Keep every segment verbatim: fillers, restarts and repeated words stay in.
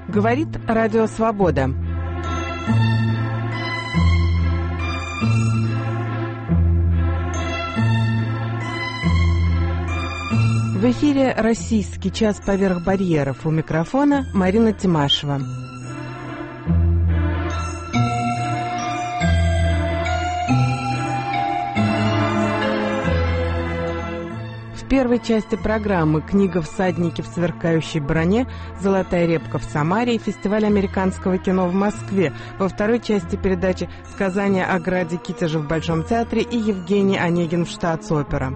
Говорит Радио Свобода. В эфире «Российский час поверх барьеров». У микрофона Марина Тимашева. В первой части программы «Книга «Всадники в сверкающей броне», «Золотая репка в Самаре» и фестиваль американского кино в Москве. Во второй части передачи «Сказание о граде Китеже в Большом театре» и Евгений Онегин в Штатс-опера.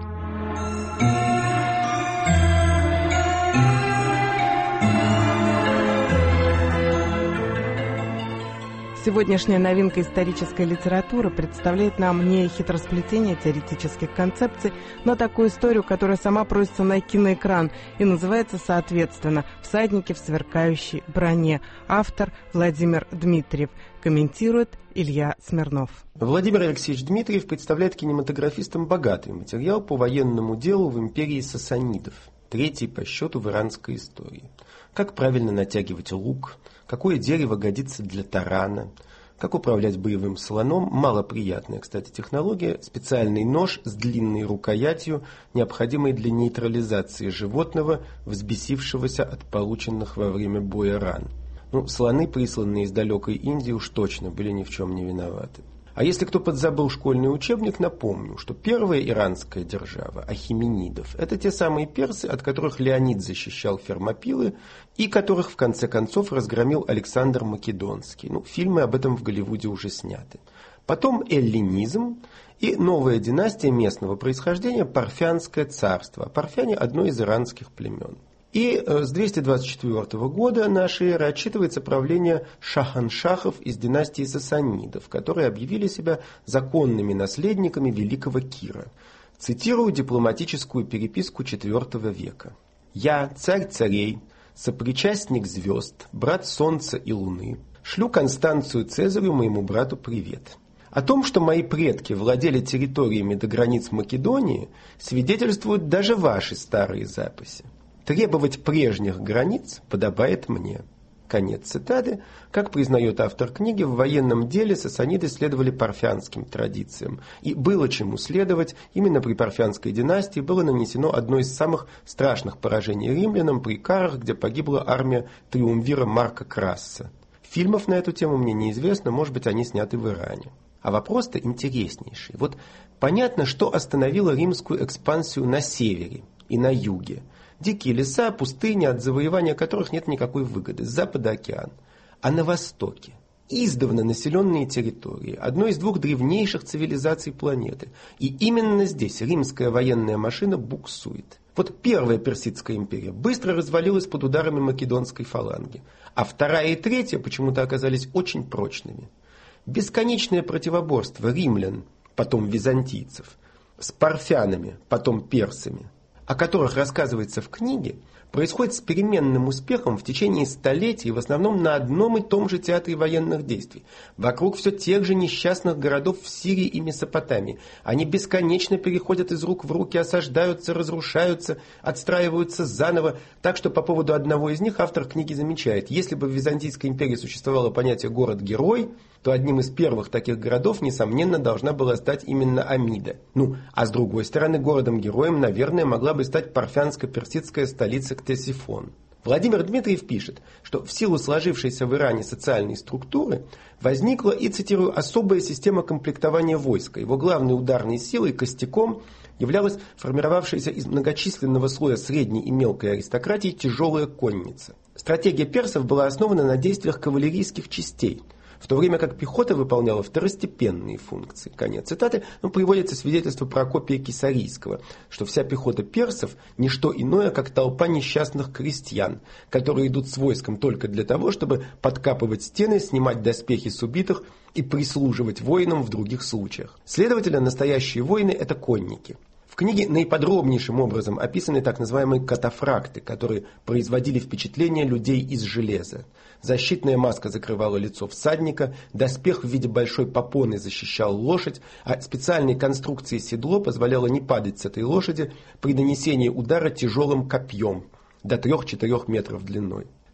Сегодняшняя новинка исторической литературы представляет нам не хитросплетение теоретических концепций, но такую историю, которая сама просится на киноэкран и называется, соответственно, «Всадники в сверкающей броне». Автор Владимир Дмитриев. Комментирует Илья Смирнов. Владимир Алексеевич Дмитриев представляет кинематографистам богатый материал по военному делу в империи сасанидов, третий по счету в иранской истории. Как правильно натягивать лук, какое дерево годится для тарана, как управлять боевым слоном, малоприятная, кстати, технология, специальный нож с длинной рукоятью, необходимый для нейтрализации животного, взбесившегося от полученных во время боя ран. Ну, слоны, присланные из далекой Индии, уж точно были ни в чем не виноваты. А если кто подзабыл школьный учебник, напомню, что первая иранская держава, ахеменидов, это те самые персы, от которых Леонид защищал Фермопилы и которых в конце концов разгромил Александр Македонский. Ну, фильмы об этом в Голливуде уже сняты. Потом эллинизм и новая династия местного происхождения, Парфянское царство. Парфяне – одно из иранских племен. И с двести двадцать четвёртого года нашей эры отчитывается правление шаханшахов из династии сасанидов, которые объявили себя законными наследниками великого Кира. Цитирую дипломатическую переписку четвёртого века. «Я, царь царей, сопричастник звезд, брат солнца и луны, шлю Констанцию Цезарю, моему брату, привет. О том, что мои предки владели территориями до границ Македонии, свидетельствуют даже ваши старые записи. Требовать прежних границ подобает мне». Конец цитаты. Как признает автор книги, в военном деле сасаниды следовали парфянским традициям. И было чему следовать. Именно при парфянской династии было нанесено одно из самых страшных поражений римлянам при Карах, где погибла армия триумвира Марка Красса. Фильмов на эту тему мне неизвестно, может быть, они сняты в Иране. А вопрос-то интереснейший. Вот понятно, что остановило римскую экспансию на севере и на юге. Дикие леса, пустыни, от завоевания которых нет никакой выгоды, с запада океан. А на востоке издавна населенные территории, одной из двух древнейших цивилизаций планеты. И именно здесь римская военная машина буксует. Вот первая Персидская империя быстро развалилась под ударами македонской фаланги, а вторая и третья почему-то оказались очень прочными. Бесконечное противоборство римлян, потом византийцев, с парфянами, потом персами, о которых рассказывается в книге, происходит с переменным успехом в течение столетий, в основном на одном и том же театре военных действий. Вокруг все тех же несчастных городов в Сирии и Месопотамии. Они бесконечно переходят из рук в руки, осаждаются, разрушаются, отстраиваются заново. Так что по поводу одного из них автор книги замечает: если бы в Византийской империи существовало понятие «город-герой», то одним из первых таких городов, несомненно, должна была стать именно Амида. Ну, а с другой стороны, городом-героем, наверное, могла бы стать парфянско-персидская столица Ктесифон. Владимир Дмитриев пишет, что в силу сложившейся в Иране социальной структуры возникла, и цитирую, особая система комплектования войска. Его главной ударной силой, костяком, являлась формировавшаяся из многочисленного слоя средней и мелкой аристократии тяжелая конница. Стратегия персов была основана на действиях кавалерийских частей, в то время как пехота выполняла второстепенные функции. Конец цитаты. Но приводится свидетельство Прокопия Кесарийского, что вся пехота персов – не что иное, как толпа несчастных крестьян, которые идут с войском только для того, чтобы подкапывать стены, снимать доспехи с убитых и прислуживать воинам в других случаях. Следовательно, настоящие воины – это конники. В книге наиподробнейшим образом описаны так называемые катафракты, которые производили впечатление людей из железа. Защитная маска закрывала лицо всадника, доспех в виде большой попоны защищал лошадь, а специальной конструкции седло позволяло не падать с этой лошади при нанесении удара тяжелым копьем до трех-четырех метров длиной.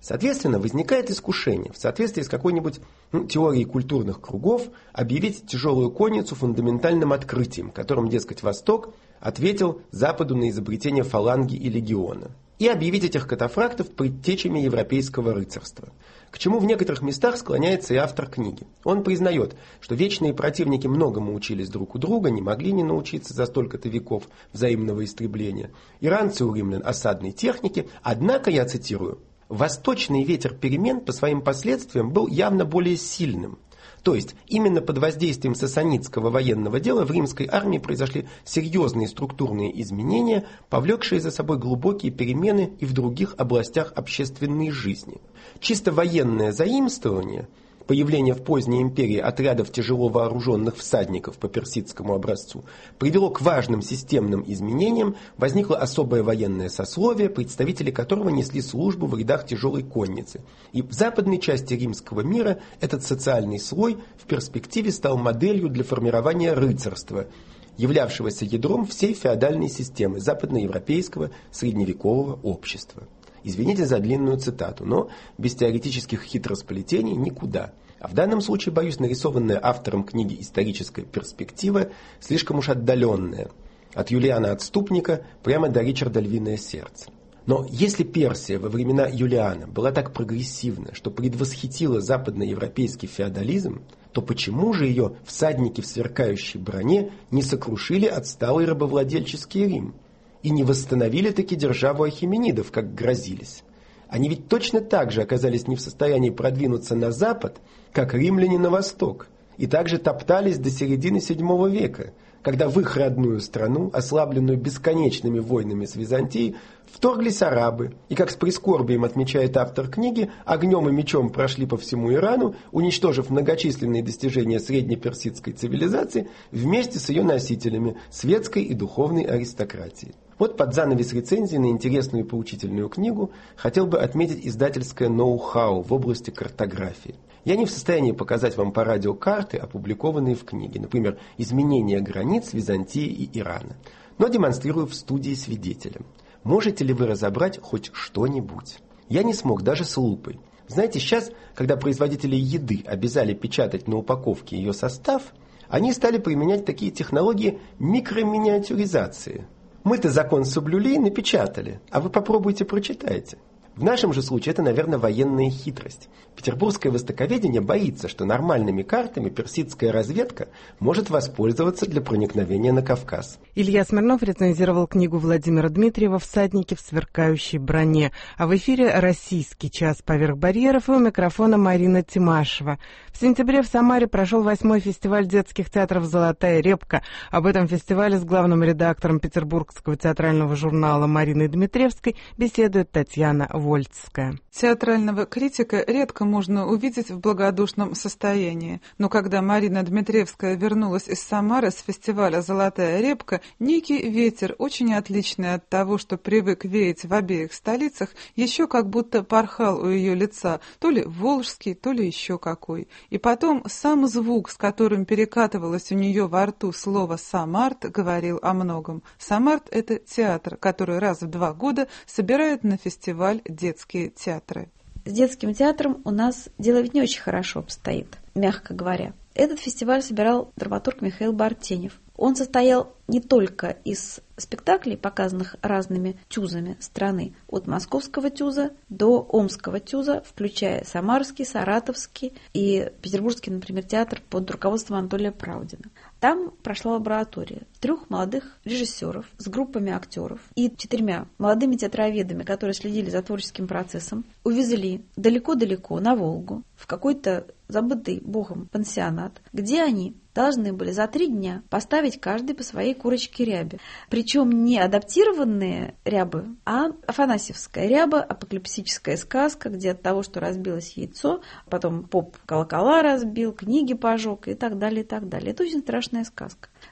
Соответственно, возникает искушение в соответствии с какой-нибудь ну, теорией культурных кругов объявить тяжелую конницу фундаментальным открытием, которым, дескать, Восток ответил Западу на изобретение фаланги и легиона, и объявить этих катафрактов предтечами европейского рыцарства, к чему в некоторых местах склоняется и автор книги. Он признает, что вечные противники многому учились друг у друга, не могли не научиться за столько-то веков взаимного истребления. Иранцы у римлян осадной техники, однако, я цитирую, «восточный ветер перемен по своим последствиям был явно более сильным». То есть, именно под воздействием сасанидского военного дела в римской армии произошли серьезные структурные изменения, повлекшие за собой глубокие перемены и в других областях общественной жизни. Чисто военное заимствование, появление в поздней империи отрядов тяжело вооруженных всадников по персидскому образцу, привело к важным системным изменениям, возникло особое военное сословие, представители которого несли службу в рядах тяжелой конницы. И в западной части римского мира этот социальный слой в перспективе стал моделью для формирования рыцарства, являвшегося ядром всей феодальной системы западноевропейского средневекового общества. Извините за длинную цитату, но без теоретических хитросплетений никуда. А в данном случае, боюсь, нарисованная автором книги историческая перспектива слишком уж отдаленная. От Юлиана Отступника прямо до Ричарда Львиное сердце. Но если Персия во времена Юлиана была так прогрессивна, что предвосхитила западноевропейский феодализм, то почему же ее всадники в сверкающей броне не сокрушили отсталый рабовладельческий Рим? И не восстановили таки державу ахеменидов, как грозились. Они ведь точно так же оказались не в состоянии продвинуться на запад, как римляне на восток, и также топтались до середины седьмого века, когда в их родную страну, ослабленную бесконечными войнами с Византией, вторглись арабы, и, как с прискорбием отмечает автор книги, огнем и мечом прошли по всему Ирану, уничтожив многочисленные достижения среднеперсидской цивилизации вместе с ее носителями, светской и духовной аристократией. Вот под занавес рецензии на интересную и поучительную книгу хотел бы отметить издательское ноу-хау в области картографии. Я не в состоянии показать вам по радио карты, опубликованные в книге, например, изменения границ Византии и Ирана, но демонстрирую в студии свидетелям. Можете ли вы разобрать хоть что-нибудь? Я не смог даже с лупой. Знаете, сейчас, когда производители еды обязали печатать на упаковке ее состав, они стали применять такие технологии микроминиатюризации. Мы-то закон соблюли и напечатали, а вы попробуйте прочитайте. В нашем же случае это, наверное, военная хитрость. Петербургское востоковедение боится, что нормальными картами персидская разведка может воспользоваться для проникновения на Кавказ. Илья Смирнов рецензировал книгу Владимира Дмитриева «Всадники в сверкающей броне». А в эфире «Российский час поверх барьеров» и у микрофона Марина Тимашева. В сентябре в Самаре прошел восьмой фестиваль детских театров «Золотая репка». Об этом фестивале с главным редактором Петербургского театрального журнала Мариной Дмитриевской беседует Татьяна Вольцкая. Театрального критика редко можно увидеть в благодушном состоянии, но когда Марина Дмитриевская вернулась из Самары с фестиваля «Золотая репка», некий ветер, очень отличный от того, что привык веять в обеих столицах, еще как будто порхал у ее лица, то ли волжский, то ли еще какой. И потом сам звук, с которым перекатывалось у нее во рту слово «Самарт», говорил о многом. Самарт — это театр, который раз в два года собирает на фестиваль детские театры. С детским театром у нас дело ведь не очень хорошо обстоит, мягко говоря. Этот фестиваль собирал драматург Михаил Бартенев. Он состоял не только из спектаклей, показанных разными тюзами страны, от московского тюза до омского тюза, включая самарский, саратовский и петербургский, например, театр под руководством Анатолия Правдина. Там прошла лаборатория трех молодых режиссеров с группами актеров и четырьмя молодыми театроведами, которые следили за творческим процессом, увезли далеко-далеко на Волгу в какой-то забытый богом пансионат, где они должны были за три дня поставить каждый по своей курочке рябе. Причем не адаптированные рябы, а афанасьевская ряба, апокалипсическая сказка, где от того, что разбилось яйцо, потом поп колокола разбил, книги пожег и так далее, и так далее. Это очень страшная сказка.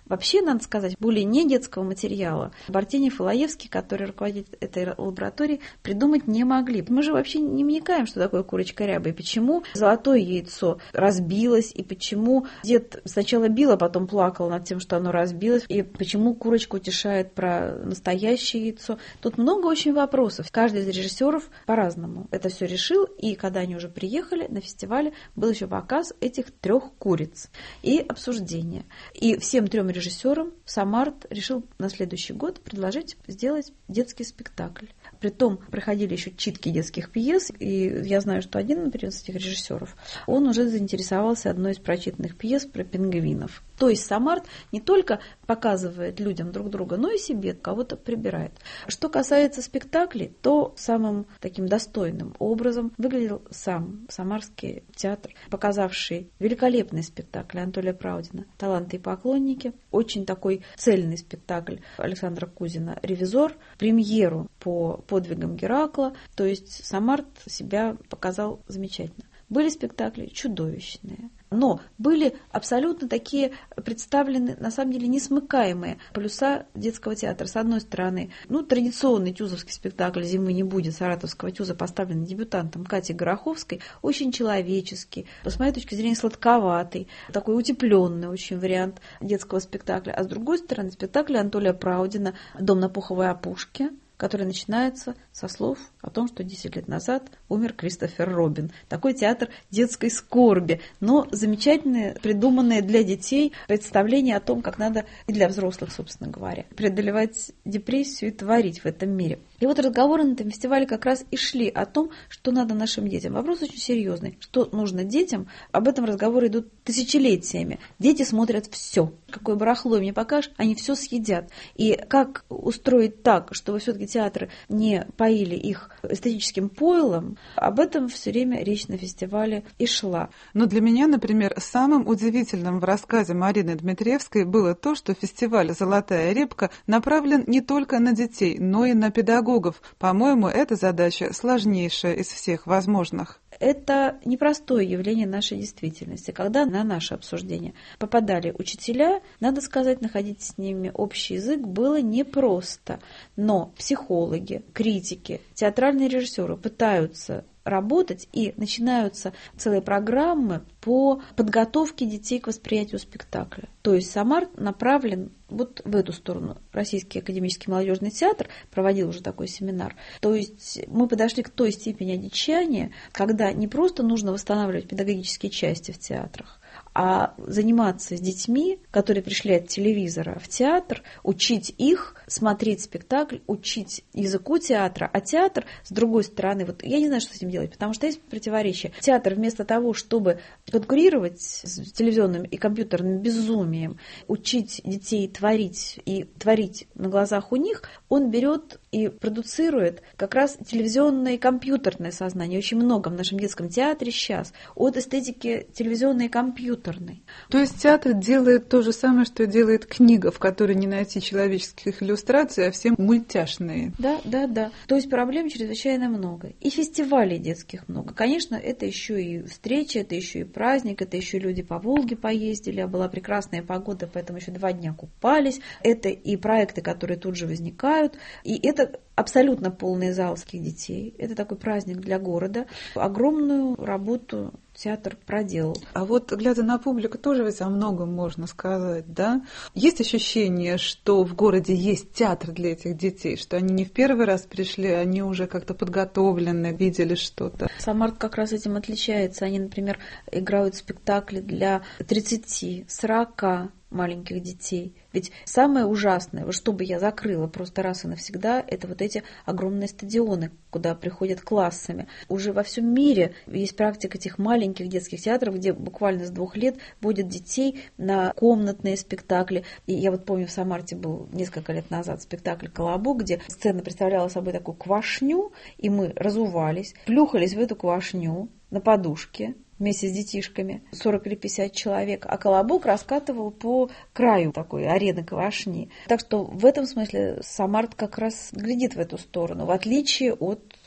Вообще, надо сказать, более не детского материала Бартенев и Лаевский, который руководит этой лабораторией, придумать не могли. Мы же вообще не вникаем, что такое курочка ряба, и почему золотое яйцо разбилось, и почему дед сначала бил, а потом плакал над тем, что оно разбилось, и почему курочка утешает про настоящее яйцо. Тут много очень вопросов. Каждый из режиссеров по-разному это все решил, и когда они уже приехали на фестивале, был еще показ этих трех куриц и обсуждение. И всем трем режиссерам Самарт решил на следующий год предложить сделать детский спектакль. Притом проходили еще читки детских пьес, и я знаю, что один, например, из этих режиссеров, он уже заинтересовался одной из прочитанных пьес про пингвинов. То есть Самарт не только показывает людям друг друга, но и себе кого-то прибирает. Что касается спектаклей, то самым таким достойным образом выглядел сам Самарский театр, показавший великолепный спектакль Анатолия Праудина «Таланты и поклонники», очень такой цельный спектакль Александра Кузина «Ревизор», премьеру по подвигам Геракла. То есть Самарт себя показал замечательно. Были спектакли чудовищные, но были абсолютно такие представлены, на самом деле, несмыкаемые полюса детского театра. С одной стороны, ну, традиционный тюзовский спектакль «Зимы не будет» саратовского тюза, поставленный дебютантом Катей Гороховской, очень человеческий, с моей точки зрения, сладковатый, такой утепленный очень вариант детского спектакля. А с другой стороны, спектакль Анатолия Праудина «Дом на пуховой опушке», который начинается со слов о том, что десять лет назад умер Кристофер Робин. Такой театр детской скорби, но замечательное, придуманное для детей представление о том, как надо, и для взрослых, собственно говоря, преодолевать депрессию и творить в этом мире. И вот разговоры на этом фестивале как раз и шли о том, что надо нашим детям. Вопрос очень серьезный. Что нужно детям? Об этом разговоры идут тысячелетиями. Дети смотрят все. Какое барахло им не покажешь, они все съедят. И как устроить так, чтобы все-таки театры не поили их эстетическим пойлом, об этом все время речь на фестивале и шла. Но для меня, например, самым удивительным в рассказе Марины Дмитриевской было то, что фестиваль «Золотая репка» направлен не только на детей, но и на педагогов. По-моему, эта задача сложнейшая из всех возможных. Это непростое явление нашей действительности. Когда на наше обсуждение попадали учителя, надо сказать, находить с ними общий язык было непросто. Но психологи, критики, театральные режиссеры пытаются работать, и начинаются целые программы по подготовке детей к восприятию спектакля. То есть Самарт направлен вот в эту сторону. Российский академический молодежный театр проводил уже такой семинар. То есть мы подошли к той степени одичания, когда не просто нужно восстанавливать педагогические части в театрах, а заниматься с детьми, которые пришли от телевизора в театр, учить их смотреть спектакль, учить языку театра. А театр, с другой стороны, вот я не знаю, что с этим делать, потому что есть противоречие. Театр вместо того, чтобы конкурировать с телевизионным и компьютерным безумием, учить детей творить и творить на глазах у них, он берет и продуцирует как раз телевизионное и компьютерное сознание. Очень много в нашем детском театре сейчас от эстетики телевизионной и компьютерной. То есть театр делает то же самое, что делает книга, в которой не найти человеческих иллюстраций, а все мультяшные. Да, да, да. То есть проблем чрезвычайно много. И фестивалей детских много. Конечно, это еще и встреча, это еще и праздник, это еще люди по Волге поездили, а была прекрасная погода, поэтому еще два дня купались. Это и проекты, которые тут же возникают. И это абсолютно полный зал детей. Это такой праздник для города. Огромную работу театр проделал. А вот, глядя на публику, тоже ведь о многом можно сказать, да? Есть ощущение, что в городе есть театр для этих детей, что они не в первый раз пришли, они уже как-то подготовлены, видели что-то. Самарт как раз этим отличается. Они, например, играют спектакли для тридцати-сорока маленьких детей. Ведь самое ужасное, что бы я закрыла просто раз и навсегда, это вот эти огромные стадионы, куда приходят классами. Уже во всем мире есть практика этих маленьких детских театров, где буквально с двух лет водят детей на комнатные спектакли. И я вот помню, в Самарте был несколько лет назад спектакль «Колобок», где сцена представляла собой такую квашню, и мы разувались, плюхались в эту квашню на подушке вместе с детишками, сорок или пятьдесят человек, а «Колобок» раскатывал по краю такой арены квашни. Так что в этом смысле Самарт как раз глядит в эту сторону, в отличие от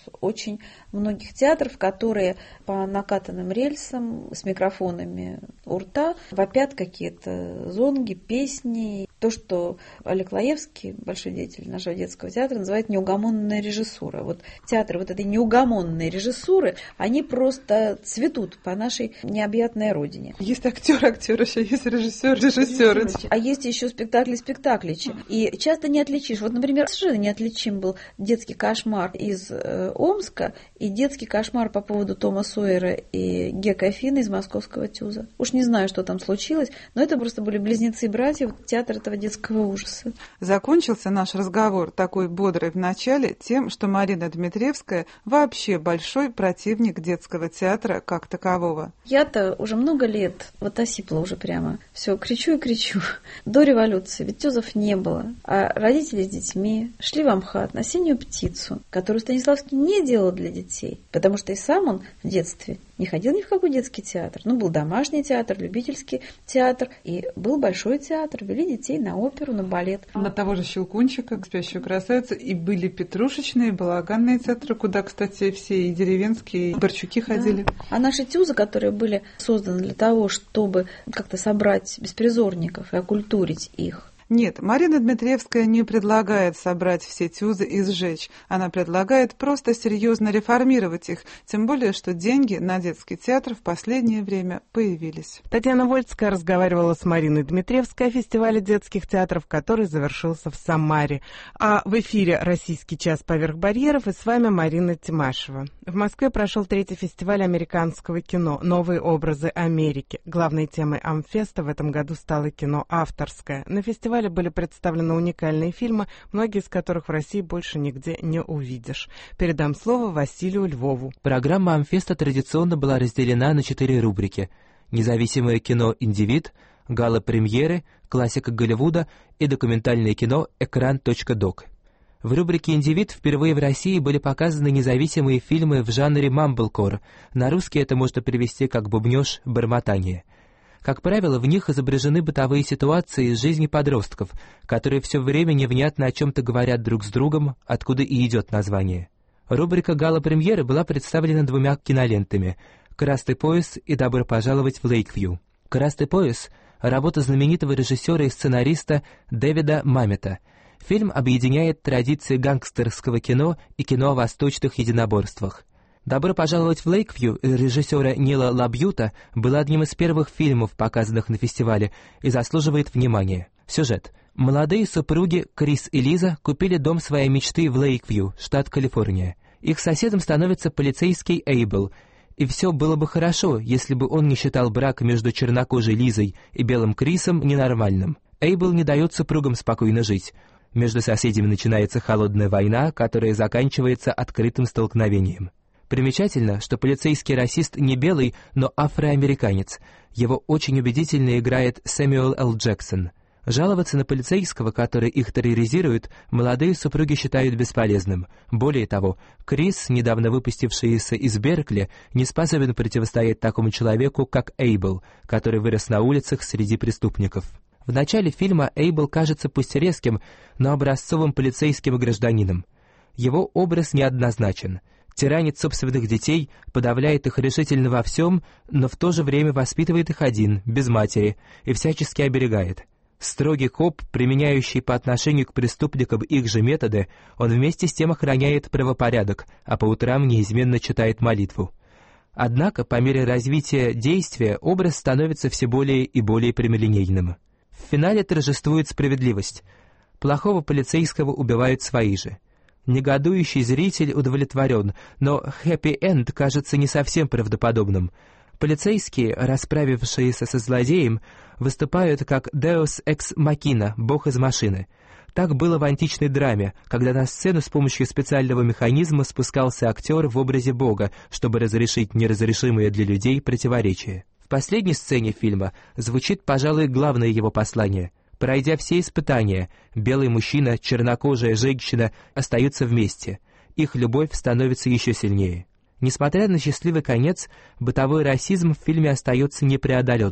очень многих театров, которые по накатанным рельсам с микрофонами у рта вопят какие-то зонги, песни. То, что Олег Лаевский, большой деятель нашего детского театра, называет неугомонная режиссура. Вот театры вот этой неугомонной режиссуры, они просто цветут по нашей необъятной родине. Есть актер, актер, еще есть режиссер, режиссер. А есть еще спектакли, спектакличи. И часто не отличишь. Вот, например, совершенно неотличим был детский кошмар из э, Омска и детский кошмар по поводу Тома Сойера и Гека Финна из московского ТЮЗа. Уж не знаю, что там случилось, но это просто были близнецы-братья, вот, театр этого детского ужаса. Закончился наш разговор, такой бодрый в начале, тем, что Марина Дмитриевская вообще большой противник детского театра как такового. Я-то уже много лет, вот осипла уже прямо, все, кричу и кричу. До революции ведь ТЮЗов не было, а родители с детьми шли в Амхат на «Синюю птицу», которую Станиславский не делал для детей, потому что и сам он в детстве не ходил ни в какой детский театр. Ну, был домашний театр, любительский театр, и был большой театр, вели детей на оперу, на балет. На того же Щелкунчика, «Спящую красавицу», и были петрушечные, балаганные театры, куда, кстати, все и деревенские, и Борчуки ходили. Да. А наши ТЮЗы, которые были созданы для того, чтобы как-то собрать беспризорников и окультурить их, нет, Марина Дмитриевская не предлагает собрать все ТЮЗы и сжечь. Она предлагает просто серьезно реформировать их, тем более, что деньги на детский театр в последнее время появились. Татьяна Вольская разговаривала с Мариной Дмитриевской о фестивале детских театров, который завершился в Самаре. А в эфире «Российский час поверх барьеров» и с вами Марина Тимашева. В Москве прошел третий фестиваль американского кино «Новые образы Америки». Главной темой Амфеста в этом году стало кино авторское. На фестивале были представлены уникальные фильмы, многие из которых в России больше нигде не увидишь. Передам слово Василию Львову. Программа Амфеста традиционно была разделена на четыре рубрики: независимое кино «Индивид», гала-премьеры, классика Голливуда и документальное кино «Экран.док». В рубрике «Индивид» впервые в России были показаны независимые фильмы в жанре мамблкор. На русский это можно перевести как «бубнёж, бормотание». Как правило, в них изображены бытовые ситуации из жизни подростков, которые все время невнятно о чем-то говорят друг с другом, откуда и идет название. Рубрика «Гала-премьеры» была представлена двумя кинолентами «Красный пояс» и «Добро пожаловать в Лейквью». «Красный пояс» — работа знаменитого режиссера и сценариста Дэвида Мамета. Фильм объединяет традиции гангстерского кино и кино о восточных единоборствах. «Добро пожаловать в Лейквью» режиссера Нила Лабьюта был одним из первых фильмов, показанных на фестивале, и заслуживает внимания. Сюжет. Молодые супруги Крис и Лиза купили дом своей мечты в Лейквью, штат Калифорния. Их соседом становится полицейский Эйбл, и все было бы хорошо, если бы он не считал брак между чернокожей Лизой и белым Крисом ненормальным. Эйбл не дает супругам спокойно жить. Между соседями начинается холодная война, которая заканчивается открытым столкновением. Примечательно, что полицейский расист не белый, но афроамериканец. Его очень убедительно играет Сэмюэл Л. Джексон. Жаловаться на полицейского, который их терроризирует, молодые супруги считают бесполезным. Более того, Крис, недавно выпустившийся из Беркли, не способен противостоять такому человеку, как Эйбл, который вырос на улицах среди преступников. В начале фильма Эйбл кажется пусть резким, но образцовым полицейским гражданином. Его образ неоднозначен. Тиранит собственных детей, подавляет их решительно во всем, но в то же время воспитывает их один, без матери, и всячески оберегает. Строгий коп, применяющий по отношению к преступникам их же методы, он вместе с тем охраняет правопорядок, а по утрам неизменно читает молитву. Однако, по мере развития действия, образ становится все более и более прямолинейным. В финале торжествует справедливость. Плохого полицейского убивают свои же. Негодующий зритель удовлетворен, но хэппи-энд кажется не совсем правдоподобным. Полицейские, расправившиеся со злодеем, выступают как Deus ex machina, бог из машины. Так было в античной драме, когда на сцену с помощью специального механизма спускался актер в образе бога, чтобы разрешить неразрешимые для людей противоречия. В последней сцене фильма звучит, пожалуй, главное его послание. Пройдя все испытания, белый мужчина, чернокожая женщина остаются вместе. Их любовь становится еще сильнее. Несмотря на счастливый конец, бытовой расизм в фильме остается непреодоленным.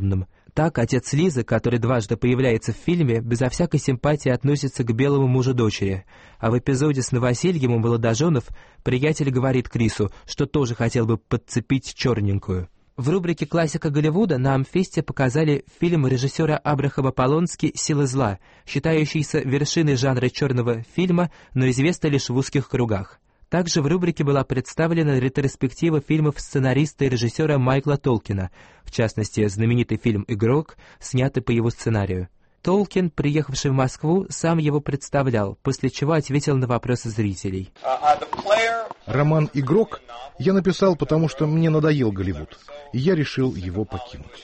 Так, отец Лизы, который дважды появляется в фильме, безо всякой симпатии относится к белому мужу дочери. А в эпизоде с новосельем у молодоженов приятель говорит Крису, что тоже хотел бы подцепить черненькую. В рубрике «Классика Голливуда» на Амфесте показали фильм режиссера Абрахама Полонски «Силы зла», считающийся вершиной жанра черного фильма, но известный лишь в узких кругах. Также в рубрике была представлена ретроспектива фильмов сценариста и режиссера Майкла Толкина, в частности, знаменитый фильм «Игрок», снятый по его сценарию. Толкин, приехавший в Москву, сам его представлял, после чего ответил на вопросы зрителей. Роман «Игрок» я написал, потому что мне надоел Голливуд, и я решил его покинуть.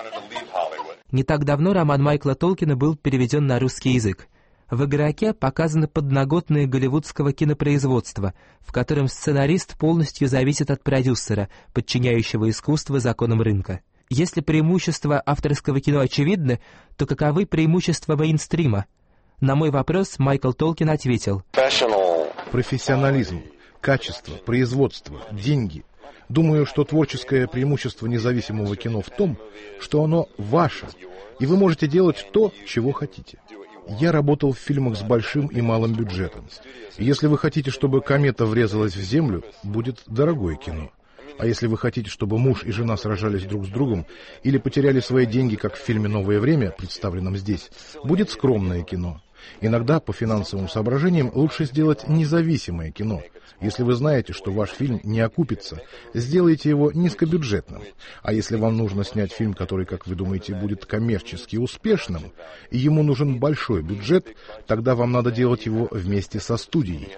Не так давно роман Майкла Толкина был переведен на русский язык. В «Игроке» показаны подноготные голливудского кинопроизводства, в котором сценарист полностью зависит от продюсера, подчиняющего искусство законам рынка. Если преимущества авторского кино очевидны, то каковы преимущества мейнстрима? На мой вопрос Майкл Толкин ответил: профессионализм, качество, производство, деньги. Думаю, что творческое преимущество независимого кино в том, что оно ваше, и вы можете делать то, чего хотите. Я работал в фильмах с большим и малым бюджетом. Если вы хотите, чтобы комета врезалась в землю, будет дорогое кино. А если вы хотите, чтобы муж и жена сражались друг с другом или потеряли свои деньги, как в фильме «Новое время», представленном здесь, будет скромное кино. Иногда, по финансовым соображениям, лучше сделать независимое кино. Если вы знаете, что ваш фильм не окупится, сделайте его низкобюджетным. А если вам нужно снять фильм, который, как вы думаете, будет коммерчески успешным, и ему нужен большой бюджет, тогда вам надо делать его вместе со студией.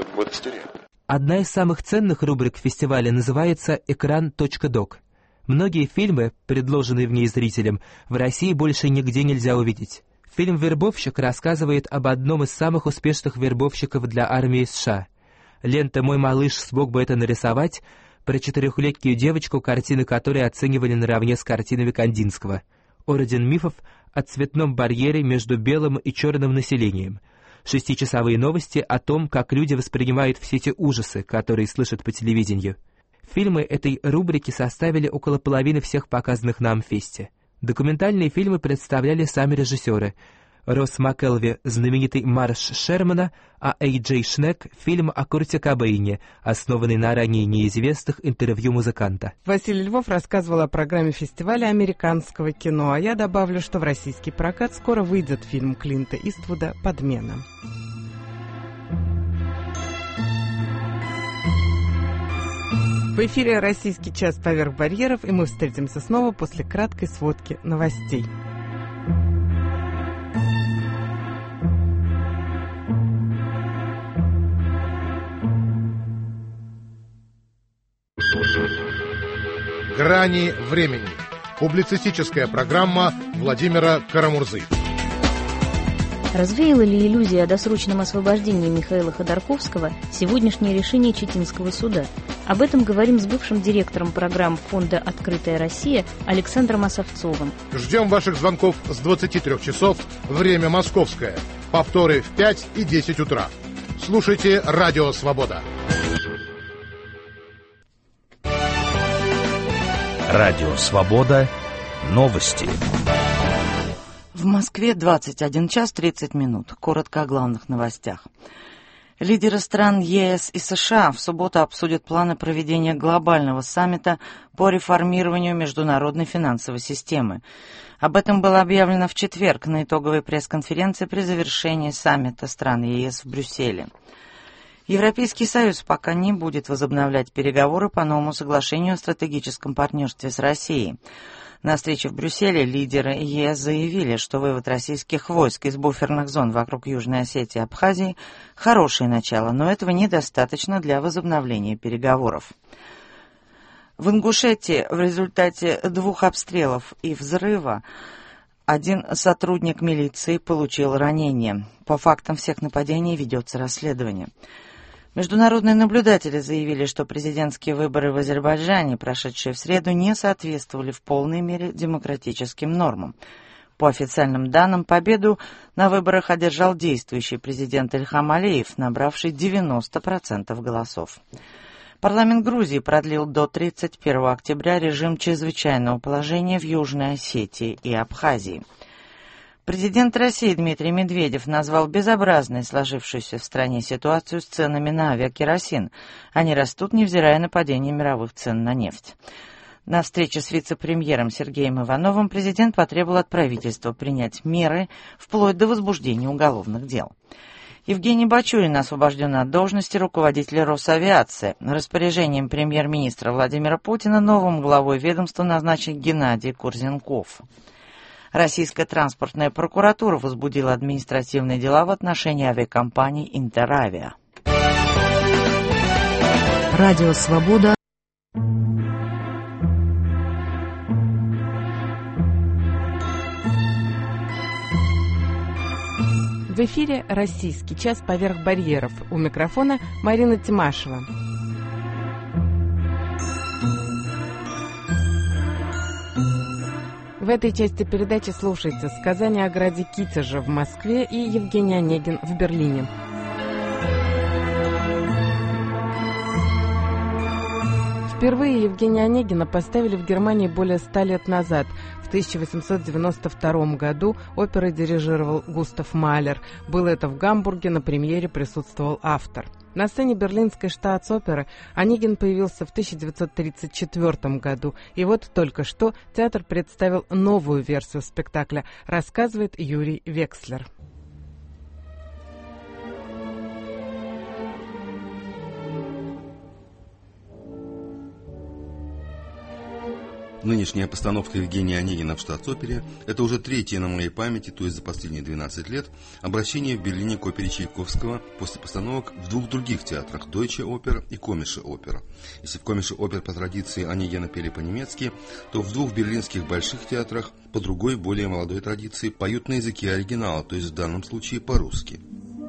Одна из самых ценных рубрик фестиваля называется «Экран точка док». Многие фильмы, предложенные в ней зрителям, в России больше нигде нельзя увидеть. Фильм «Вербовщик» рассказывает об одном из самых успешных вербовщиков для армии США. Лента «Мой малыш смог бы это нарисовать» про четырехлетнюю девочку, картины которой оценивали наравне с картинами Кандинского. «Орден мифов» о цветном барьере между белым и черным населением. Шестичасовые новости о том, как люди воспринимают все эти ужасы, которые слышат по телевидению. Фильмы этой рубрики составили около половины всех показанных на Амфесте. Документальные фильмы представляли сами режиссеры. Росс МакЭлви — знаменитый «Марш Шермана», а Эй Джей Шнек — фильм о Курте Кобейне, основанный на ранее неизвестных интервью музыканта. Василий Львов рассказывал о программе фестиваля американского кино, а я добавлю, что в российский прокат скоро выйдет фильм Клинта Иствуда «Подмена». В эфире «Российский час поверх барьеров», и мы встретимся снова после краткой сводки новостей. «Грани времени». Публицистическая программа Владимира Карамурзы. Развеяло ли иллюзия о досрочном освобождении Михаила Ходорковского сегодняшнее решение Читинского суда? Об этом говорим с бывшим директором программ фонда «Открытая Россия» Александром Осовцовым. Ждем ваших звонков с двадцати трёх часов, время московское. Повторы в пять и десять утра. Слушайте «Радио Свобода». Радио «Свобода». Новости. В Москве двадцать один час тридцать минут. Коротко о главных новостях. Лидеры стран ЕС и США в субботу обсудят планы проведения глобального саммита по реформированию международной финансовой системы. Об этом было объявлено в четверг на итоговой пресс-конференции при завершении саммита стран ЕС в Брюсселе. Европейский Союз пока не будет возобновлять переговоры по новому соглашению о стратегическом партнерстве с Россией. На встрече в Брюсселе лидеры ЕС заявили, что вывод российских войск из буферных зон вокруг Южной Осетии и Абхазии – хорошее начало, но этого недостаточно для возобновления переговоров. В Ингушетии в результате двух обстрелов и взрыва один сотрудник милиции получил ранение. По фактам всех нападений ведется расследование. Международные наблюдатели заявили, что президентские выборы в Азербайджане, прошедшие в среду, не соответствовали в полной мере демократическим нормам. По официальным данным, победу на выборах одержал действующий президент Ильхам Алиев, набравший девяносто процентов голосов. Парламент Грузии продлил до тридцать первого октября режим чрезвычайного положения в Южной Осетии и Абхазии. Президент России Дмитрий Медведев назвал безобразной сложившуюся в стране ситуацию с ценами на авиакеросин. Они растут, невзирая на падение мировых цен на нефть. На встрече с вице-премьером Сергеем Ивановым президент потребовал от правительства принять меры вплоть до возбуждения уголовных дел. Евгений Бачурин освобожден от должности руководителя Росавиации. Распоряжением премьер-министра Владимира Путина новым главой ведомства назначен Геннадий Курзенков. Российская транспортная прокуратура возбудила административные дела в отношении авиакомпании «Интеравиа». Радио «Свобода». В эфире «Российский час поверх барьеров». У микрофона Марина Тимашева. В этой части передачи слушайте сказания о граде Китеже в Москве и Евгений Онегин в Берлине. Впервые Евгения Онегина поставили в Германии более ста лет назад. В тысяча восемьсот девяносто втором году оперой дирижировал Густав Малер. Было это в Гамбурге, на премьере присутствовал автор. На сцене Берлинской штатс-оперы Онегин появился в тысяча девятьсот тридцать четвёртом году. И вот только что театр представил новую версию спектакля, рассказывает Юрий Векслер. Нынешняя постановка Евгения Онегина в штатс-опере – это уже третье на моей памяти, то есть за последние двенадцать лет, обращение в Берлине к опере Чайковского после постановок в двух других театрах – Deutsche Oper и Komische Oper. Если в Komische Oper по традиции Онегина пели по-немецки, то в двух берлинских больших театрах по другой, более молодой традиции поют на языке оригинала, то есть в данном случае по-русски.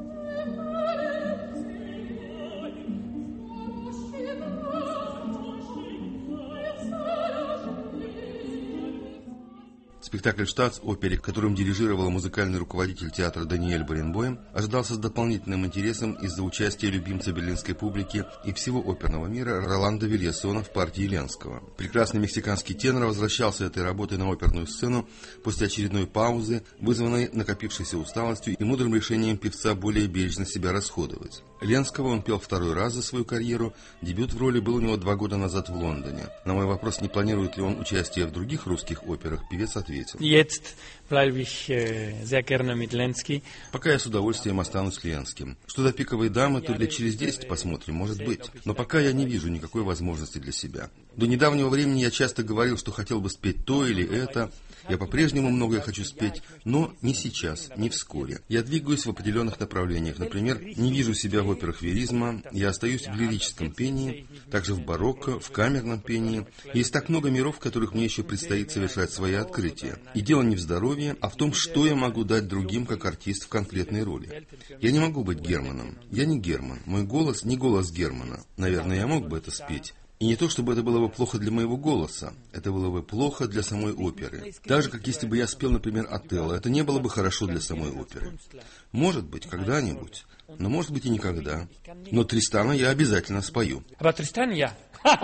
Спектакль в штатс-опере, которым дирижировал музыкальный руководитель театра Даниэль Баренбойм, ожидался с дополнительным интересом из-за участия любимца берлинской публики и всего оперного мира Роланда Вильясона в партии Ленского. Прекрасный мексиканский тенор возвращался этой работой на оперную сцену после очередной паузы, вызванной накопившейся усталостью и мудрым решением певца более бережно себя расходовать. Ленского он пел второй раз за свою карьеру, дебют в роли был у него два года назад в Лондоне. На мой вопрос, не планирует ли он участие в других русских операх, певец ответил: Jetzt bleibe ich sehr gerne mit Lenski. Пока я с удовольствием останусь с Ленским. Что до «Пиковой дамы», то лет через десять посмотрим, может быть. Но пока я не вижу никакой возможности для себя. До недавнего времени я часто говорил, что хотел бы спеть то или это. Я по-прежнему многое хочу спеть, но не сейчас, не вскоре. Я двигаюсь в определенных направлениях. Например, не вижу себя в операх веризма, я остаюсь в лирическом пении, также в барокко, в камерном пении. Есть так много миров, в которых мне еще предстоит совершать свои открытия. И дело не в здоровье, а в том, что я могу дать другим как артист в конкретной роли. Я не могу быть Германом. Я не Герман. Мой голос не голос Германа. Наверное, я мог бы это спеть. И не то, чтобы это было бы плохо для моего голоса, это было бы плохо для самой оперы. Так же, как если бы я спел, например, Отелло, это не было бы хорошо для самой оперы. Может быть, когда-нибудь, но может быть и никогда. Но Тристана я обязательно спою. А Тристан я.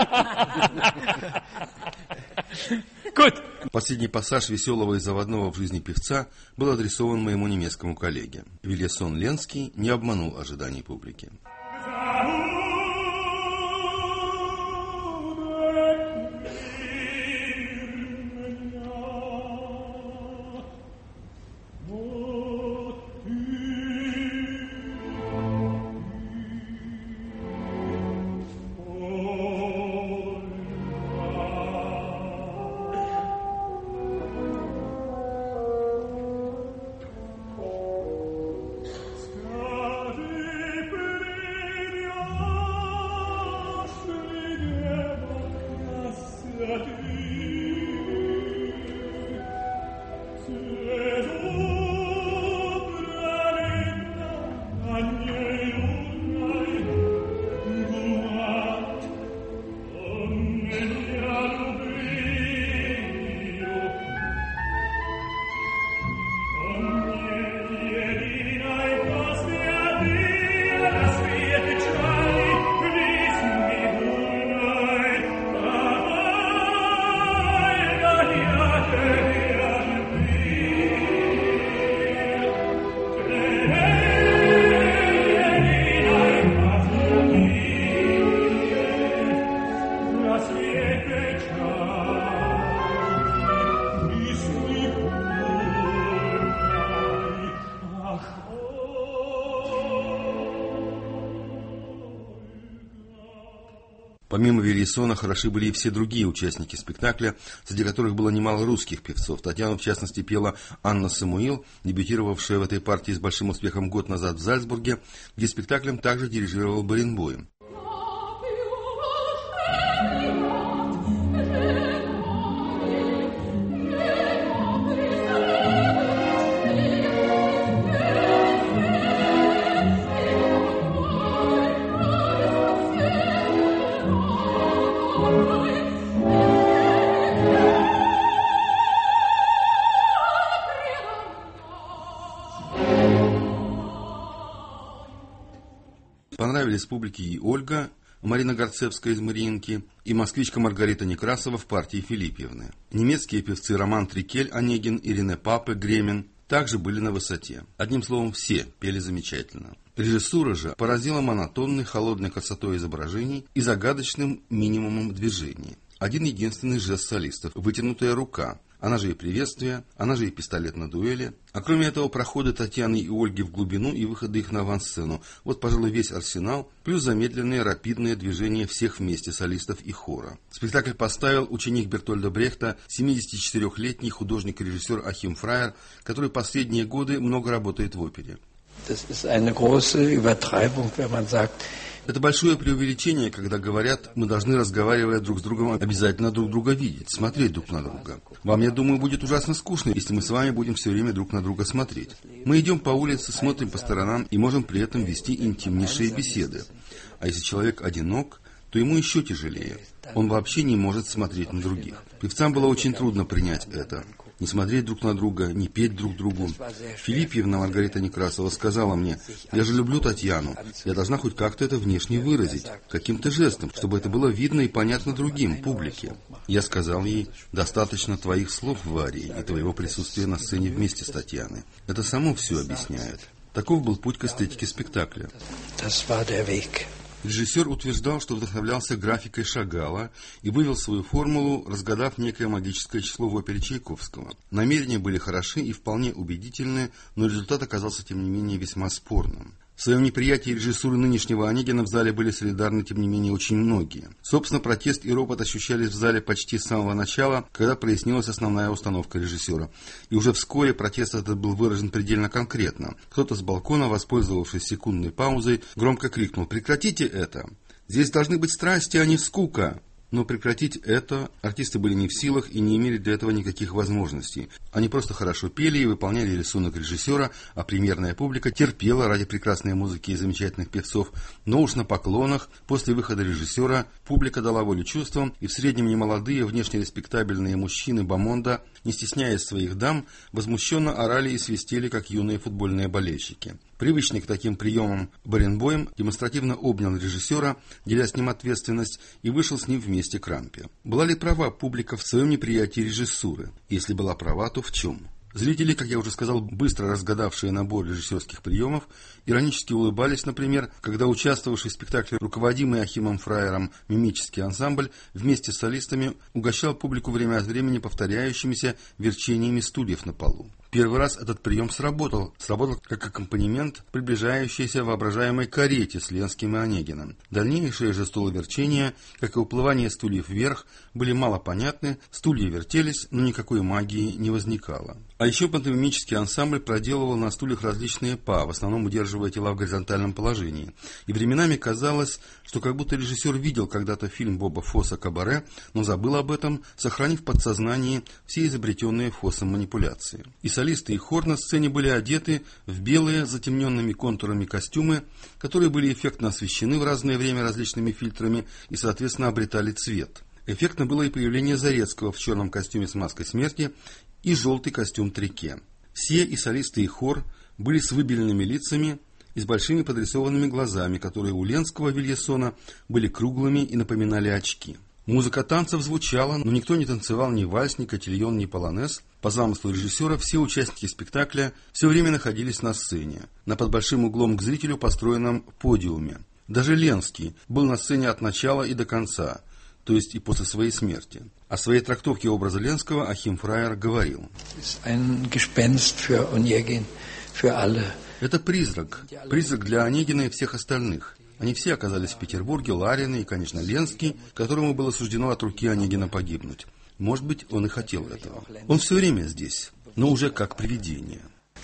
Последний пассаж веселого и заводного в жизни певца был адресован моему немецкому коллеге. Вильясон Ленский не обманул ожиданий публики. Помимо Вильясона, хороши были и все другие участники спектакля, среди которых было немало русских певцов. Татьяну, в частности, пела Анна Самуил, дебютировавшая в этой партии с большим успехом год назад в Зальцбурге, где спектаклем также дирижировал Баренбойм. Понравились публике и Ольга, Марина Горцевская из Мариинки, и москвичка Маргарита Некрасова в партии Филиппьевны. Немецкие певцы Роман Трикель, Онегин и Рене Папе, Гремин также были на высоте. Одним словом, все пели замечательно. Режиссура же поразила монотонной, холодной красотой изображений и загадочным минимумом движений. Один единственный жест солистов – вытянутая рука. Она же и приветствие, она же и пистолет на дуэли. А кроме этого, проходы Татьяны и Ольги в глубину и выходы их на авансцену. Вот, пожалуй, весь арсенал, плюс замедленные, рапидные движения всех вместе солистов и хора. Спектакль поставил ученик Бертольда Брехта, семидесятичетырёхлетний художник-режиссер Ахим Фраер, который последние годы много работает в опере. Это большое преувеличение, когда говорят, мы должны, разговаривая друг с другом, обязательно друг друга видеть, смотреть друг на друга. Вам, я думаю, будет ужасно скучно, если мы с вами будем все время друг на друга смотреть. Мы идем по улице, смотрим по сторонам и можем при этом вести интимнейшие беседы. А если человек одинок, то ему еще тяжелее. Он вообще не может смотреть на других. Певцам было очень трудно принять это. Не смотреть друг на друга, не петь друг другу. Филиппьевна Маргарита Некрасова сказала мне: «Я же люблю Татьяну. Я должна хоть как-то это внешне выразить, каким-то жестом, чтобы это было видно и понятно другим, публике». Я сказал ей: «Достаточно твоих слов в арии и твоего присутствия на сцене вместе с Татьяной. Это само все объясняет». Таков был путь к эстетике спектакля. Режиссер утверждал, что вдохновлялся графикой Шагала и вывел свою формулу, разгадав некое магическое число в опере Чайковского. Намерения были хороши и вполне убедительны, но результат оказался, тем не менее, весьма спорным. В своем неприятии режиссуры нынешнего Онегина в зале были солидарны, тем не менее, очень многие. Собственно, протест и ропот ощущались в зале почти с самого начала, когда прояснилась основная установка режиссера. И уже вскоре протест этот был выражен предельно конкретно. Кто-то с балкона, воспользовавшись секундной паузой, громко крикнул: «Прекратите это! Здесь должны быть страсти, а не скука!» Но прекратить это артисты были не в силах и не имели для этого никаких возможностей. Они просто хорошо пели и выполняли рисунок режиссера, а премьерная публика терпела ради прекрасной музыки и замечательных певцов. Но уж на поклонах, после выхода режиссера, публика дала волю чувствам, и в среднем немолодые, внешне респектабельные мужчины бомонда, не стесняясь своих дам, возмущенно орали и свистели, как юные футбольные болельщики. Привычный к таким приемам Баренбойм демонстративно обнял режиссера, деля с ним ответственность, и вышел с ним вместе к рампе. Была ли права публика в своем неприятии режиссуры? Если была права, то в чем? Зрители, как я уже сказал, быстро разгадавшие набор режиссерских приемов, иронически улыбались, например, когда участвовавший в спектакле руководимый Ахимом Фраером мимический ансамбль вместе с солистами угощал публику время от времени повторяющимися верчениями стульев на полу. Первый раз этот прием сработал, сработал как аккомпанемент приближающейся воображаемой карете с Ленским и Онегиным. Дальнейшие же стуловерчения, как и уплывание стульев вверх, были мало понятны, стулья вертелись, но никакой магии не возникало. А еще пантомимический ансамбль проделывал на стульях различные па, в основном удерживая тела в горизонтальном положении. И временами казалось, что как будто режиссер видел когда-то фильм Боба Фосса «Кабаре», но забыл об этом, сохранив в подсознании все изобретенные Фоссом манипуляции. И солисты и хор на сцене были одеты в белые затемненными контурами костюмы, которые были эффектно освещены в разное время различными фильтрами и, соответственно, обретали цвет. Эффектно было и появление Зарецкого в черном костюме с маской смерти и желтый костюм Трике. Все, и солисты, и хор, были с выбеленными лицами и с большими подрисованными глазами, которые у Ленского Вильясона были круглыми и напоминали очки. Музыка танцев звучала, но никто не танцевал ни вальс, ни котильон, ни полонез. По замыслу режиссера все участники спектакля все время находились на сцене, на под большим углом к зрителю построенном подиуме. Даже Ленский был на сцене от начала и до конца, то есть и после своей смерти. О своей трактовке образа Ленского Ахим Фраер говорил: «Это призрак, призрак для Онегина и всех остальных. Они все оказались в Петербурге, Ларин и, конечно, Ленский, которому было суждено от руки Онегина погибнуть. Может быть, он и хотел этого. Он все время здесь, но уже как привидение.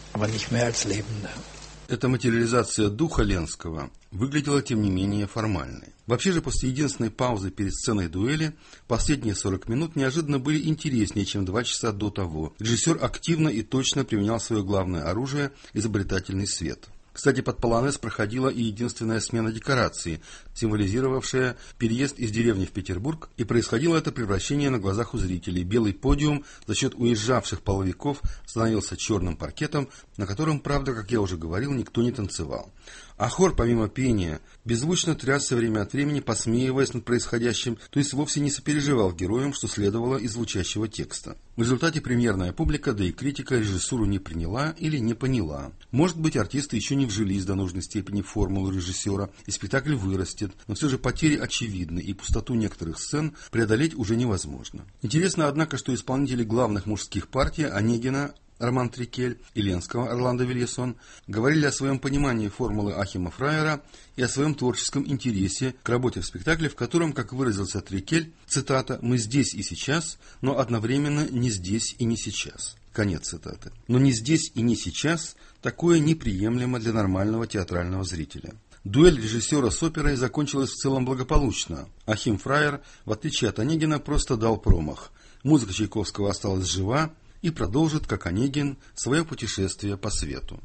Эта материализация духа Ленского выглядела, тем не менее, формальной. Вообще же, после единственной паузы перед сценой дуэли, последние сорок минут неожиданно были интереснее, чем два часа до того. Режиссер активно и точно применял свое главное оружие – изобретательный свет. Кстати, под полонез проходила и единственная смена декорации, символизировавшая переезд из деревни в Петербург, и происходило это превращение на глазах у зрителей. Белый подиум за счет уезжавших половиков становился черным паркетом, на котором, правда, как я уже говорил, никто не танцевал. А хор, помимо пения, беззвучно трясся время от времени, посмеиваясь над происходящим, то есть вовсе не сопереживал героям, что следовало из звучащего текста. В результате премьерная публика, да и критика режиссуру не приняла или не поняла. Может быть, артисты еще не вжились до нужной степени в формулу режиссера, и спектакль вырастет, но все же потери очевидны, и пустоту некоторых сцен преодолеть уже невозможно. Интересно, однако, что исполнители главных мужских партий Онегина Роман Трикель и Ленского Орландо Вильясон говорили о своем понимании формулы Ахима Фраера и о своем творческом интересе к работе в спектакле, в котором, как выразился Трикель, цитата, «мы здесь и сейчас, но одновременно не здесь и не сейчас». Конец цитаты. Но не здесь и не сейчас такое неприемлемо для нормального театрального зрителя. Дуэль режиссера с оперой закончилась в целом благополучно. Ахим Фраер, в отличие от Онегина, просто дал промах. Музыка Чайковского осталась жива и продолжит, как Онегин, свое путешествие по свету.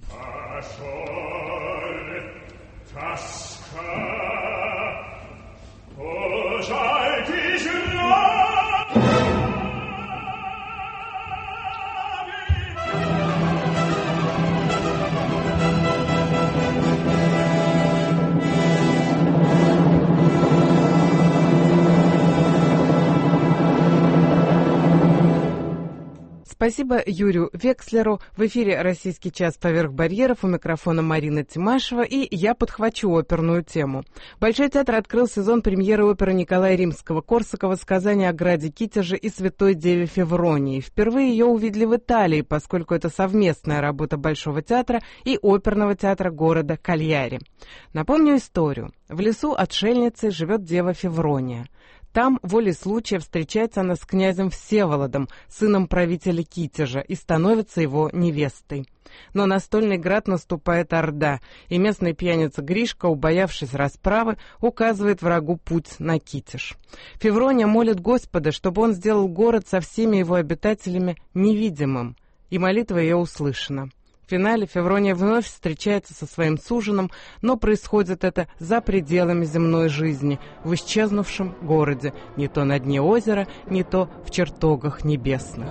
Спасибо Юрию Векслеру. В эфире «Российский час поверх барьеров», у микрофона Марина Тимашева, и я подхвачу оперную тему. Большой театр открыл сезон премьеры оперы Николая Римского-Корсакова «Сказание о граде Китеже и святой деве Февронии». Впервые ее увидели в Италии, поскольку это совместная работа Большого театра и оперного театра города Кальяри. Напомню историю. В лесу отшельницы живет дева Феврония. Там, волей случая, встречается она с князем Всеволодом, сыном правителя Китежа, и становится его невестой. Но на Стольный Град наступает орда, и местный пьяница Гришка, убоявшись расправы, указывает врагу путь на Китеж. Феврония молит Господа, чтобы он сделал город со всеми его обитателями невидимым, и молитва ее услышана. В финале Феврония вновь встречается со своим суженым, но происходит это за пределами земной жизни, в исчезнувшем городе, не то на дне озера, не то в чертогах небесных.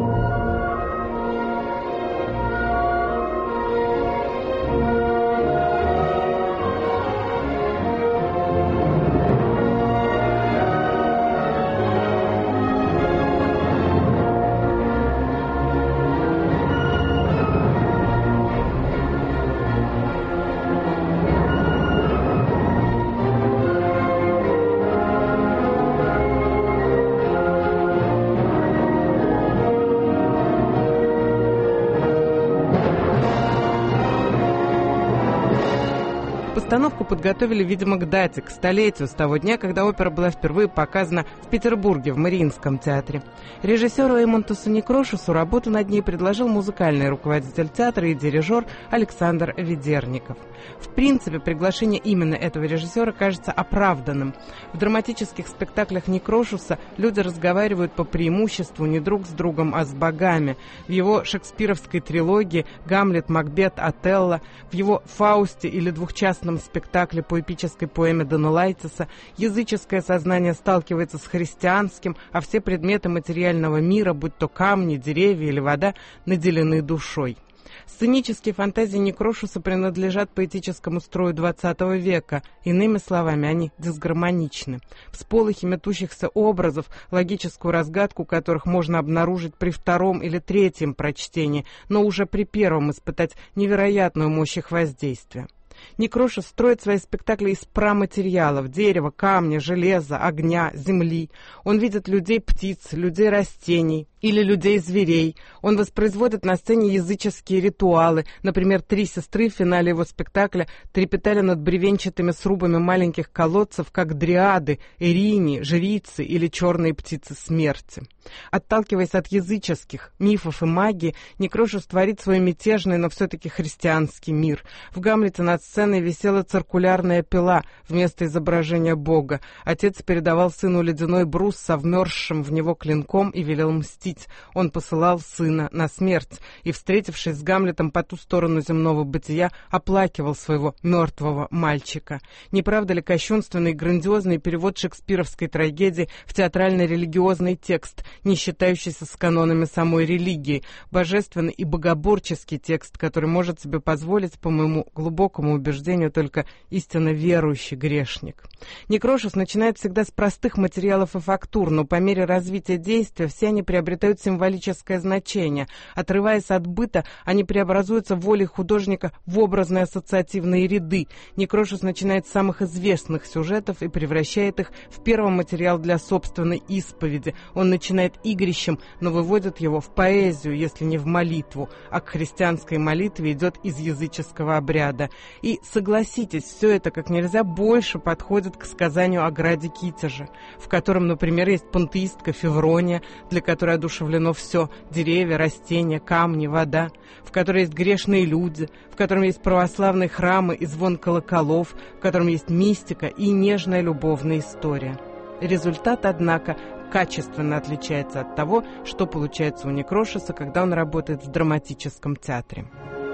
Постановку подготовили, видимо, к дате, к столетию, с того дня, когда опера была впервые показана в Петербурге, в Мариинском театре. Режиссеру Эймонтусу Некрошусу работу над ней предложил музыкальный руководитель театра и дирижер Александр Ведерников. В принципе, приглашение именно этого режиссера кажется оправданным. В драматических спектаклях Некрошуса люди разговаривают по преимуществу не друг с другом, а с богами. В его шекспировской трилогии «Гамлет, Макбет, Отелло», в его «Фаусте» или двухчастном спектакле по эпической поэме Донелайтиса языческое сознание сталкивается с христианским, а все предметы материального мира, будь то камни, деревья или вода, наделены душой. Сценические фантазии Некрошуса принадлежат поэтическому строю двадцатого века. Иными словами, они дисгармоничны. Всполохи метущихся образов, логическую разгадку которых можно обнаружить при втором или третьем прочтении, но уже при первом испытать невероятную мощь их воздействия. Некрошес строит свои спектакли из праматериалов: дерева, камня, железа, огня, земли. Он видит людей-птиц, людей-растений или людей-зверей. Он воспроизводит на сцене языческие ритуалы. Например, три сестры в финале его спектакля трепетали над бревенчатыми срубами маленьких колодцев, как дриады, эрини, жрицы или черные птицы смерти. Отталкиваясь от языческих мифов и магии, Некрошес творит свой мятежный, но все-таки христианский мир. В «Гамлете» над сценой висела циркулярная пила вместо изображения Бога. Отец передавал сыну ледяной брус со вмерзшим в него клинком и велел мстить. Он посылал сына на смерть и, встретившись с Гамлетом по ту сторону земного бытия, оплакивал своего мертвого мальчика. Не правда ли кощунственный и грандиозный перевод шекспировской трагедии в театрально-религиозный текст, не считающийся с канонами самой религии, божественный и богоборческий текст, который может себе позволить, по моему глубокому убеждению, только истинно верующий грешник? Некрошес начинает всегда с простых материалов и фактур, но по мере развития действия все они приобретают символическое значение. Отрываясь от быта, они преобразуются волей художника в образные ассоциативные ряды. Некрошес начинает с самых известных сюжетов и превращает их в первый материал для собственной исповеди. Он начинает игрищем, но выводит его в поэзию, если не в молитву, а к христианской молитве идет из языческого обряда. И, согласитесь, все это как нельзя больше подходит к сказанию о граде Китеже, в котором, например, есть пантеистка Феврония, для которой одушевлено все — деревья, растения, камни, вода, в которой есть грешные люди, в котором есть православные храмы и звон колоколов, в котором есть мистика и нежная любовная история. Результат, однако, качественно отличается от того, что получается у Некрошеса, когда он работает в драматическом театре.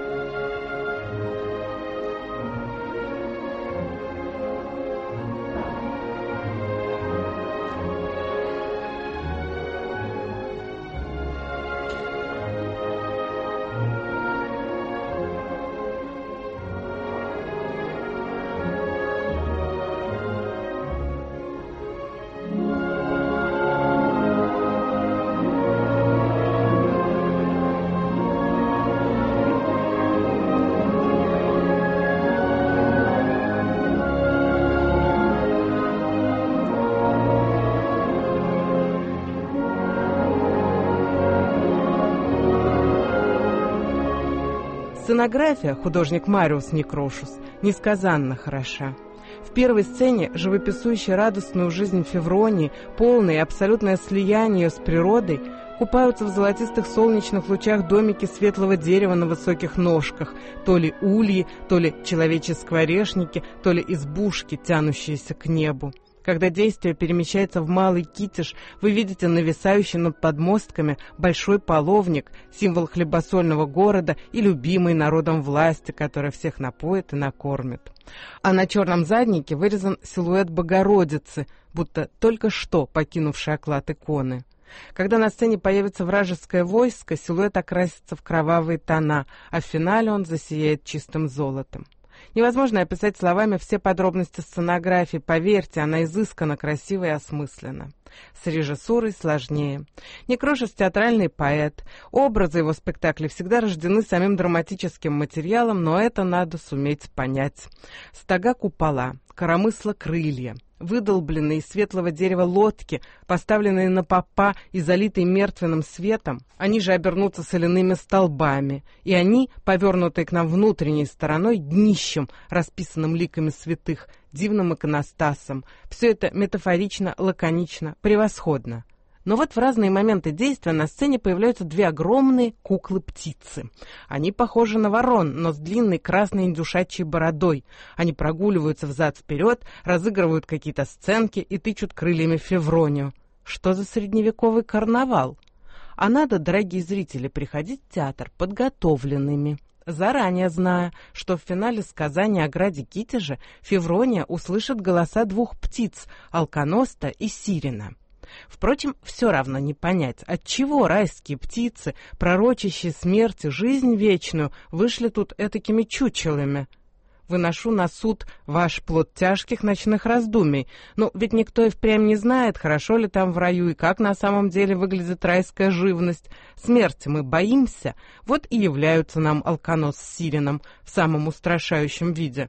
Сценография, художник Мариус Некрошес, несказанно хороша. В первой сцене, живописующей радостную жизнь Февронии, полное и абсолютное слияние ее с природой, купаются в золотистых солнечных лучах домики светлого дерева на высоких ножках, то ли ульи, то ли человеческие орешники, то ли избушки, тянущиеся к небу. Когда действие перемещается в Малый Китеж, вы видите нависающий над подмостками большой половник, символ хлебосольного города и любимой народом власти, которая всех напоит и накормит. А на черном заднике вырезан силуэт Богородицы, будто только что покинувший оклад иконы. Когда на сцене появится вражеское войско, силуэт окрасится в кровавые тона, а в финале он засияет чистым золотом. Невозможно описать словами все подробности сценографии, поверьте, она изысканно, красива и осмыслена. С режиссурой сложнее. Некрошес — театральный поэт. Образы его спектаклей всегда рождены самим драматическим материалом, но это надо суметь понять. Стога купола, коромысла крылья, выдолбленные из светлого дерева лодки, поставленные на попа и залитые мертвенным светом, они же обернутся соляными столбами, и они, повернутые к нам внутренней стороной, днищем, расписанным ликами святых, дивным иконостасом. Все это метафорично, лаконично, превосходно. Но вот в разные моменты действия на сцене появляются две огромные куклы-птицы. Они похожи на ворон, но с длинной красной индюшачьей бородой. Они прогуливаются взад-вперед, разыгрывают какие-то сценки и тычут крыльями в Февронию. Что за средневековый карнавал? А надо, дорогие зрители, приходить в театр подготовленными, заранее зная, что в финале сказания о граде Китеже Феврония услышит голоса двух птиц — Алконоста и Сирена. Впрочем, все равно не понять, отчего райские птицы, пророчащие смерть и жизнь вечную, вышли тут этакими чучелами. Выношу на суд ваш плод тяжких ночных раздумий. Ну, ведь никто и впрямь не знает, хорошо ли там в раю и как на самом деле выглядит райская живность. Смерти мы боимся, вот и являются нам Алконос с Сиреном в самом устрашающем виде.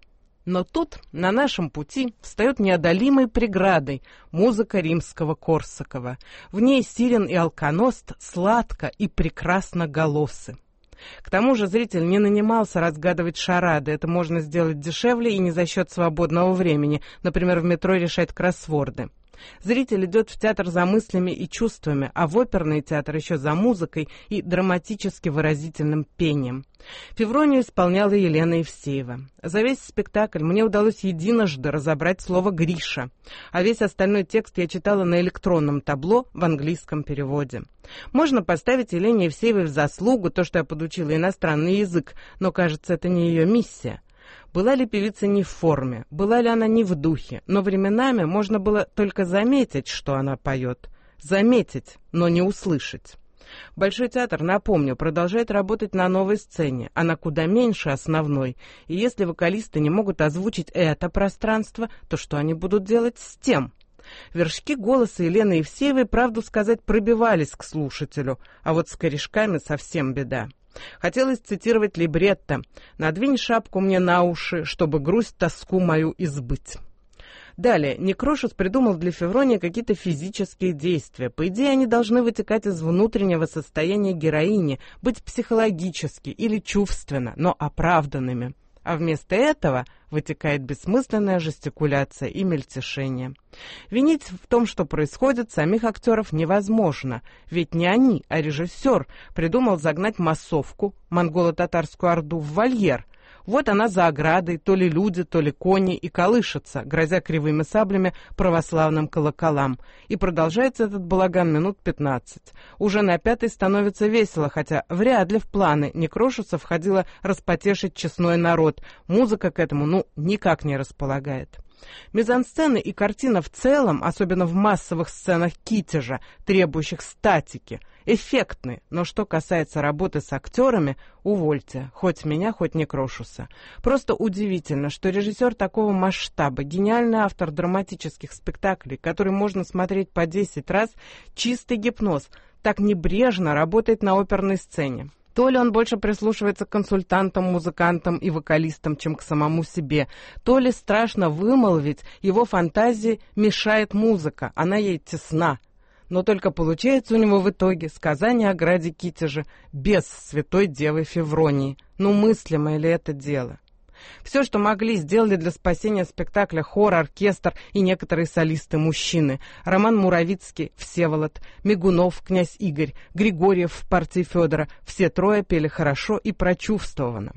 Но тут на нашем пути встает неодолимой преградой музыка римского Корсакова. В ней Сирен и Алконост сладко и прекрасно голосы. К тому же зритель не нанимался разгадывать шарады. Это можно сделать дешевле и не за счет свободного времени, например, в метро решать кроссворды. Зритель идет в театр за мыслями и чувствами, а в оперный театр еще за музыкой и драматически выразительным пением. Февронию исполняла Елена Евсеева. За весь спектакль мне удалось единожды разобрать слово «Гриша», а весь остальной текст я читала на электронном табло в английском переводе. Можно поставить Елене Евсеевой в заслугу то, что я подучила иностранный язык, но, кажется, это не ее миссия. Была ли певица не в форме, была ли она не в духе, но временами можно было только заметить, что она поет. Заметить, но не услышать. Большой театр, напомню, продолжает работать на новой сцене. Она куда меньше основной, и если вокалисты не могут озвучить это пространство, то что они будут делать с тем? Вершки голоса Елены Евсеевой, правду сказать, пробивались к слушателю, а вот с корешками совсем беда. Хотелось цитировать либретто: «Надвинь шапку мне на уши, чтобы грусть тоску мою избыть». Далее, Некрошус придумал для Февронии какие-то физические действия. По идее, они должны вытекать из внутреннего состояния героини, быть психологически или чувственно, но оправданными. А вместо этого вытекает бессмысленная жестикуляция и мельтешение. Винить в том, что происходит, самих актеров невозможно, ведь не они, а режиссер придумал загнать массовку, монголо-татарскую орду, в вольер. Вот она за оградой, то ли люди, то ли кони, и колышется, грозя кривыми саблями православным колоколам. И продолжается этот балаган минут пятнадцать. Уже на пятой становится весело, хотя вряд ли в планы Некрошуса входило распотешить честной народ. Музыка к этому, ну, никак не располагает. Мизансцены и картина в целом, особенно в массовых сценах китежа, требующих статики, эффектны, но что касается работы с актерами, увольте, хоть меня, хоть Некрошуса. Просто удивительно, что режиссер такого масштаба, гениальный автор драматических спектаклей, который можно смотреть по десять раз, чистый гипноз, так небрежно работает на оперной сцене. То ли он больше прислушивается к консультантам, музыкантам и вокалистам, чем к самому себе, то ли страшно вымолвить, его фантазии мешает музыка, она ей тесна. Но только получается у него в итоге сказание о граде Китеже без святой девы Февронии. Ну, мыслимо ли это дело? Все, что могли, сделали для спасения спектакля хор, оркестр и некоторые солисты-мужчины. Роман Муравицкий, Всеволод, Мигунов, князь Игорь, Григорьев в партии Федора. Все трое пели хорошо и прочувствованно.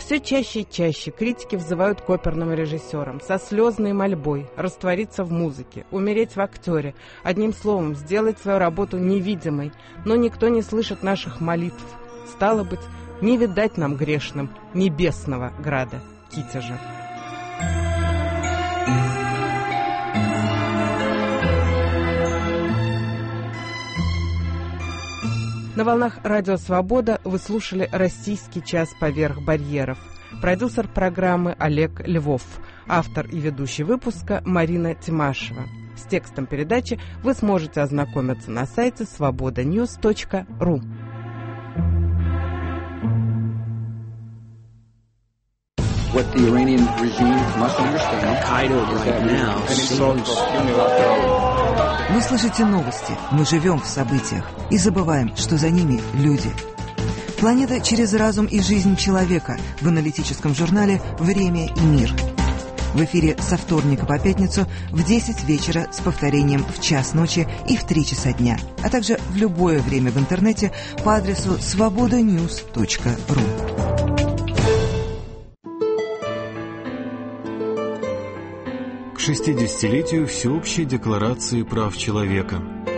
Все чаще и чаще критики взывают к оперным режиссерам со слезной мольбой раствориться в музыке, умереть в актере, одним словом, сделать свою работу невидимой, но никто не слышит наших молитв. Стало быть, не видать нам грешным небесного града Китежа. На волнах Радио Свобода вы слушали «Российский час поверх барьеров». Продюсер программы Олег Львов. Автор и ведущий выпуска Марина Тимашева. С текстом передачи вы сможете ознакомиться на сайте свобода ньюс точка ру. What the Iranian regime must understand, Al-Qaeda right now seems... Вы слышите новости, мы живем в событиях и забываем, что за ними люди. Планета через разум и жизнь человека в аналитическом журнале «Время и мир». В эфире со вторника по пятницу в десять вечера с повторением в час ночи и в три часа дня, а также в любое время в интернете по адресу свобода ньюс точка ру. К шестидесятилетию Всеобщей декларации прав человека.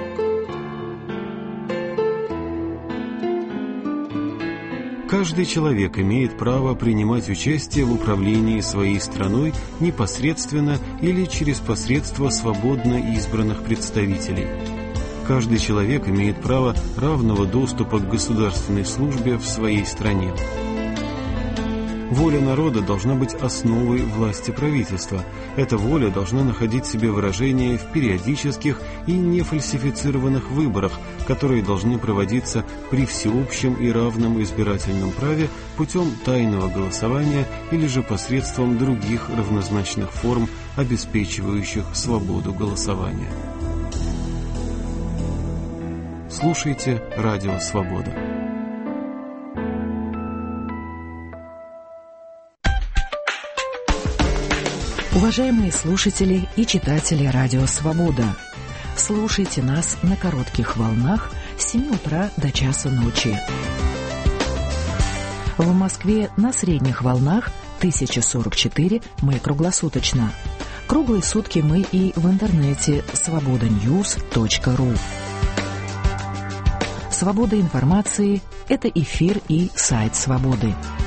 Каждый человек имеет право принимать участие в управлении своей страной непосредственно или через посредство свободно избранных представителей. Каждый человек имеет право равного доступа к государственной службе в своей стране. Воля народа должна быть основой власти правительства. Эта воля должна находить себе выражение в периодических и нефальсифицированных выборах, которые должны проводиться при всеобщем и равном избирательном праве путем тайного голосования или же посредством других равнозначных форм, обеспечивающих свободу голосования. Слушайте Радио Свобода. Уважаемые слушатели и читатели Радио Свобода, слушайте нас на коротких волнах с семи утра до часа ночи. В Москве на средних волнах тысяча сорок четыре мы круглосуточно. Круглые сутки мы и в интернете свобода ньюс точка ру. Свобода информации – это эфир и сайт Свободы.